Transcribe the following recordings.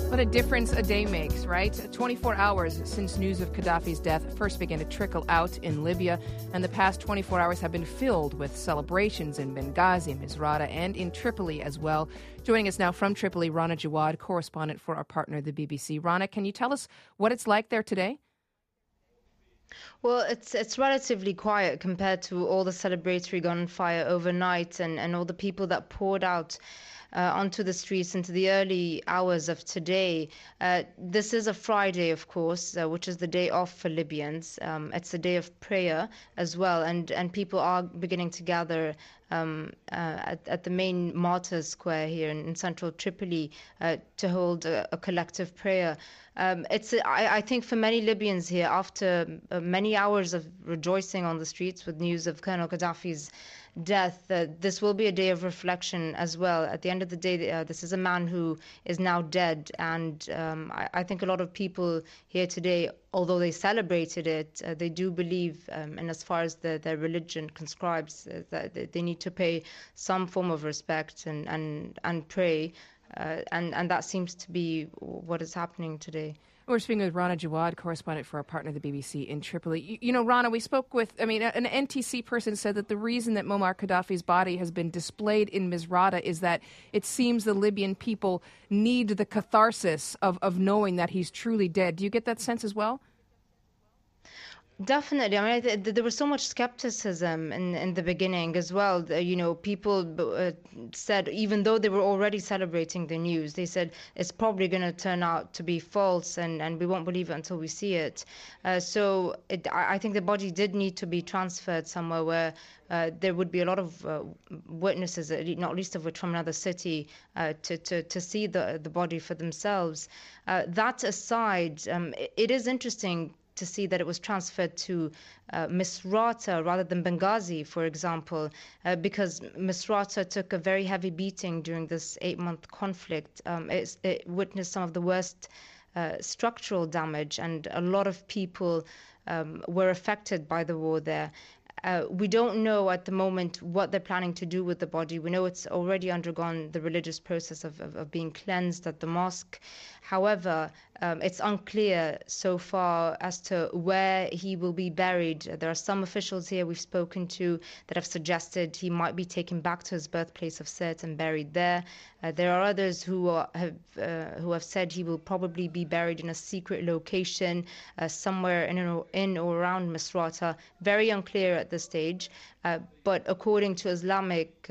What a difference a day makes, right? 24 hours since news of Gaddafi's death first began to trickle out in Libya, and the past 24 hours have been filled with celebrations in Benghazi, Misrata, and in Tripoli as well. Joining us now from Tripoli, Rana Jawad, correspondent for our partner, the BBC. Rana, can you tell us what it's like there today? Well, it's relatively quiet compared to all the celebratory gunfire overnight and all the people that poured out onto the streets into the early hours of today. This is a Friday, of course, which is the day off for Libyans. It's a day of prayer as well, and people are beginning to gather at the main Martyrs Square here in central Tripoli to hold a collective prayer. I think for many Libyans here, after many hours of rejoicing on the streets with news of Colonel Gaddafi's death, this will be a day of reflection as well. At the end of the day, this is a man who is now dead, and I think a lot of people here today, although they celebrated it, they do believe, and as far as their religion conscribes, that they need to pay some form of respect and pray, and that seems to be what is happening today. We're speaking with Rana Jawad, correspondent for our partner, the BBC in Tripoli. You know, Rana, we spoke with, an NTC person said that the reason that Muammar Gaddafi's body has been displayed in Misrata is that it seems the Libyan people need the catharsis of knowing that he's truly dead. Do you get that sense as well? Definitely. I mean, there was so much skepticism in the beginning as well. People said, even though they were already celebrating the news, they said it's probably going to turn out to be false and we won't believe it until we see it. I think the body did need to be transferred somewhere where there would be a lot of witnesses, not least of which from another city, to see the body for themselves. That aside, it is interesting to see that it was transferred to Misrata rather than Benghazi, for example, because Misrata took a very heavy beating during this 8-month conflict. It witnessed some of the worst structural damage, and a lot of people were affected by the war there. We don't know at the moment what they're planning to do with the body. We know it's already undergone the religious process of being cleansed at the mosque. However, it's unclear so far as to where he will be buried. There are some officials here we've spoken to that have suggested he might be taken back to his birthplace of Sirte and buried there. There are others who have said he will probably be buried in a secret location somewhere in or around Misrata. Very unclear at this stage. But according to Islamic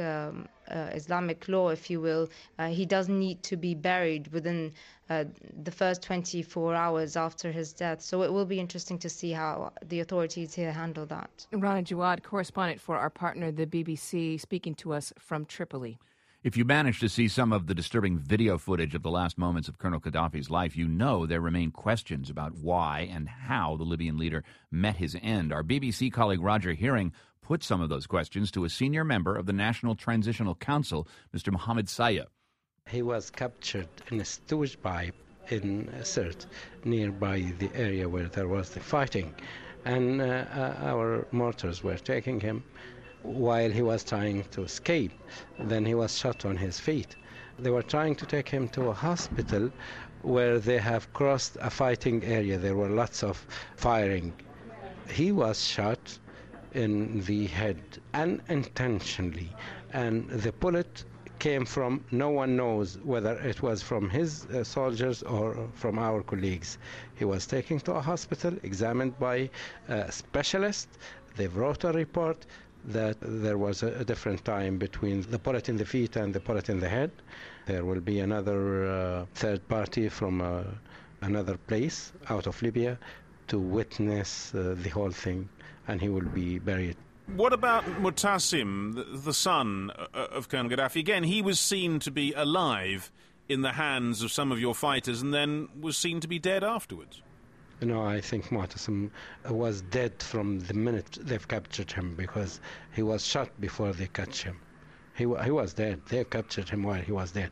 law, if you will, he does need to be buried within the first 24 hours after his death. So it will be interesting to see how the authorities here handle that. Rana Jawad, correspondent for our partner, the BBC, speaking to us from Tripoli. If you managed to see some of the disturbing video footage of the last moments of Colonel Gaddafi's life, you know there remain questions about why and how the Libyan leader met his end. Our BBC colleague Roger Hearing put some of those questions to a senior member of the National Transitional Council, Mr. Mohammed Sayah. He was captured in a sewage pipe in Sirte, nearby the area where there was the fighting. And our mortars were taking him while he was trying to escape. Then he was shot on his feet. They were trying to take him to a hospital where they have crossed a fighting area. There were lots of firing. He was shot in the head unintentionally, and the bullet came from, no one knows whether it was from his soldiers or from our colleagues. He was taken to a hospital, examined by a specialist. They wrote a report that there was a different time between the bullet in the feet and the bullet in the head. There will be another third party from another place out of Libya to witness the whole thing, and he will be buried. What about Mu'tasim, the son of Colonel Gaddafi? Again, he was seen to be alive in the hands of some of your fighters and then was seen to be dead afterwards. No, I think Mu'tasim was dead from the minute they've captured him, because he was shot before they catch him. He was dead. They captured him while he was dead.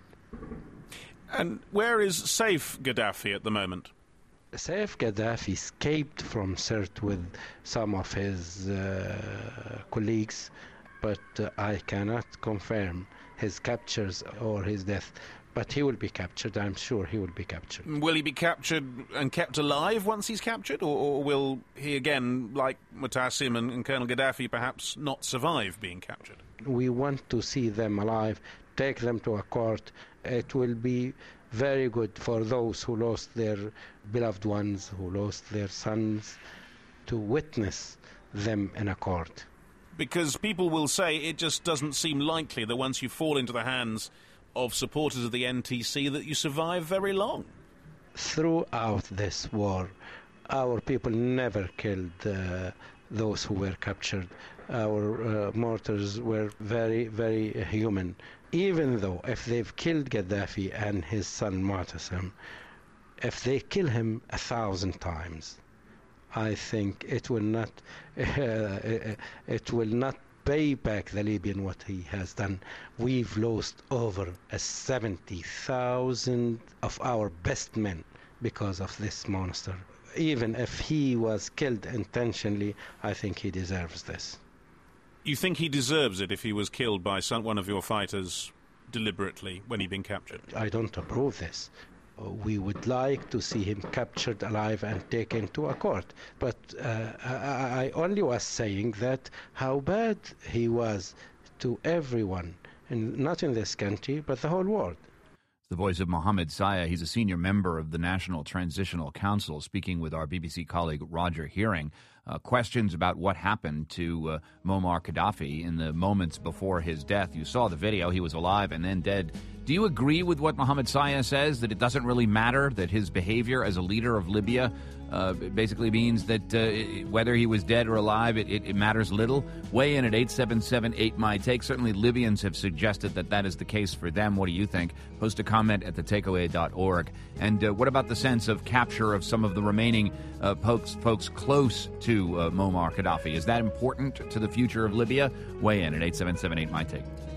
And where is Saif Gaddafi at the moment? Saif Gaddafi escaped from Sirte with some of his colleagues, but I cannot confirm his captures or his death. But he will be captured. I'm sure he will be captured. Will he be captured and kept alive once he's captured? Or will he, again, like Mu'tasim and Colonel Gaddafi, perhaps not survive being captured? We want to see them alive, take them to a court. It will be very good for those who lost their beloved ones, who lost their sons, to witness them in a court. Because people will say it just doesn't seem likely that once you fall into the hands of supporters of the NTC that you survive very long. Throughout this war, our people never killed those who were captured. Our martyrs were very, very human. Even though if they've killed Gaddafi and his son Mu'tasim, if they kill him 1,000 times, I think it will not pay back the Libyan what he has done. We've lost over 70,000 of our best men because of this monster. Even if he was killed intentionally, I think he deserves this. You think he deserves it if he was killed by one of your fighters deliberately when he'd been captured? I don't approve this. We would like to see him captured alive and taken to a court. But I only was saying that how bad he was to everyone, and not in this country, but the whole world. The voice of Mohammed Saya. He's a senior member of the National Transitional Council, speaking with our BBC colleague Roger Hearing. Questions about what happened to Muammar Gaddafi in the moments before his death. You saw the video. He was alive and then dead. Do you agree with what Mohammed Saya says, that it doesn't really matter, that his behavior as a leader of Libya basically means that whether he was dead or alive, it matters little? Weigh in at 877-8MY-TAKE. Certainly Libyans have suggested that that is the case for them. What do you think? Post a comment at thetakeaway.org. And what about the sense of capture of some of the remaining folks close to Muammar Gaddafi? Is that important to the future of Libya? Weigh in at 877-8MY-TAKE.